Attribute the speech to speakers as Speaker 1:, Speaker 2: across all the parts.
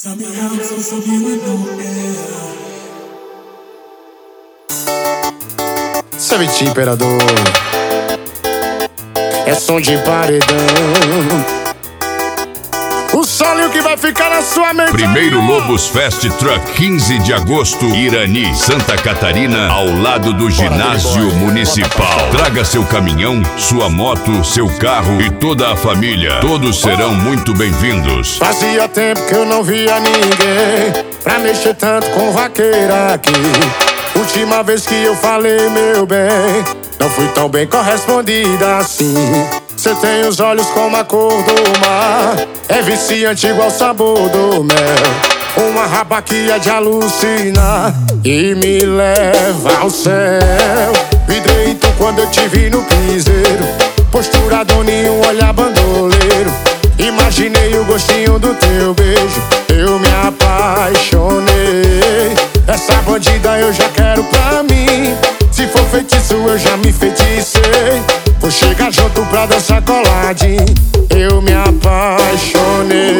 Speaker 1: Savage Imperador, é som de paredão. O solo que vai ficar na sua mente.
Speaker 2: Primeiro Lobos Fast Truck, 15 de agosto, Irani, Santa Catarina, ao lado do ginásio municipal. Traga seu caminhão, sua moto, seu carro e toda a família. Todos serão muito bem-vindos.
Speaker 1: Fazia tempo que eu não via ninguém pra mexer tanto com vaqueira aqui. Última vez que eu falei, meu bem, não fui tão bem correspondida assim. Cê tem os olhos como a cor do mar, é viciante igual o sabor do mel. Uma raba que é de alucinar e me leva ao céu. Vidrei tu quando eu te vi no piseiro, postura doninho, olhar bandoleiro. Imaginei o gostinho do teu beijo, eu me apaixonei. Essa bandida eu já quero pra mim, se for feitiço eu já me feticei. Vou chegar junto pra dançar coladinho, eu me apaixonei.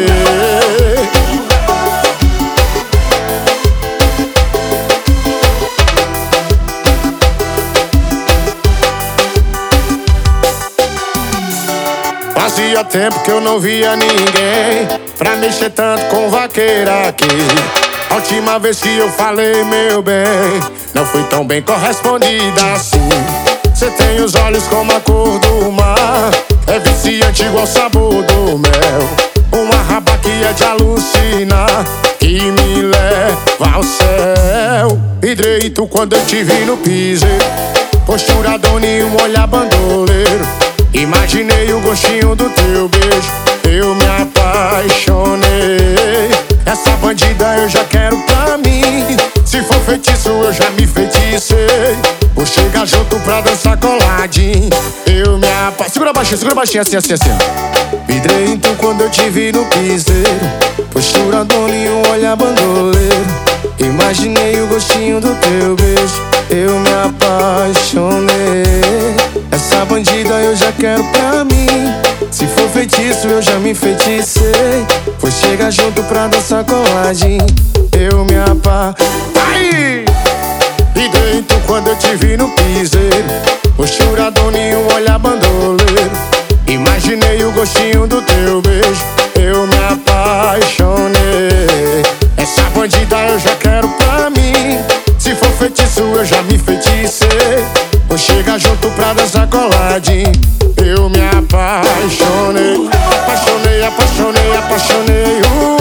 Speaker 1: Fazia tempo que eu não via ninguém pra mexer tanto com vaqueira aqui. A última vez que eu falei, meu bem, não fui tão bem correspondida assim. Cê tem os olhos como a cor do mar, é viciante igual o sabor do mel. Uma raba que é de alucinar e me leva ao céu. Vidrei tu quando eu te vi no piseiro, postura doninho, olhar bandoleiro. Imaginei o gostinho do teu beijo, eu me apaixonei. Essa bandida eu já quero pra mim, se for feitiço eu já me feticei. Vou chegar junto pra dançar coladinho, eu me apaixonei. Segura baixinho, assim, assim, assim. Vidrei então quando eu te vi no piseiro, postura doninho, olhar bandoleiro. Imaginei o gostinho do teu beijo, eu me apaixonei. Essa bandida eu já quero pra mim, se for feitiço eu já me feticei. Vou chegar junto pra dançar coladinho, eu me apaixonei. E dentro quando eu te vi no piseiro, postura doninho, olhar bandoleiro. Imaginei o gostinho do teu beijo, eu me apaixonei. Essa bandida eu já quero pra mim, se for feitiço eu já me feticei. Vou chegar junto pra dançar coladinho, eu me apaixonei. Apaixonei, apaixonei, apaixonei.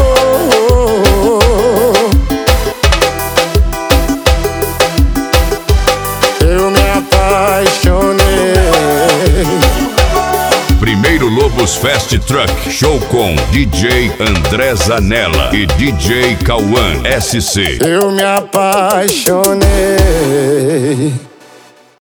Speaker 1: Eu me apaixonei.
Speaker 2: Primeiro Lobos Fast Truck, show com DJ André Zanella e DJ Cauã SC.
Speaker 1: Eu me apaixonei.